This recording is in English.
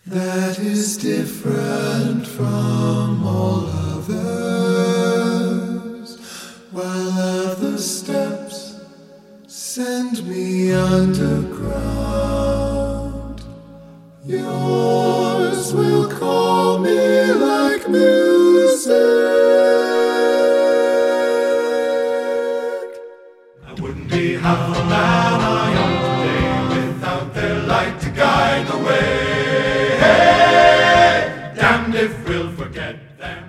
that is different from all others, while other steps send me underground. Yours will call me like music. I wouldn't be half the man I am today without their light to guide the way. Hey, damned if we'll forget them.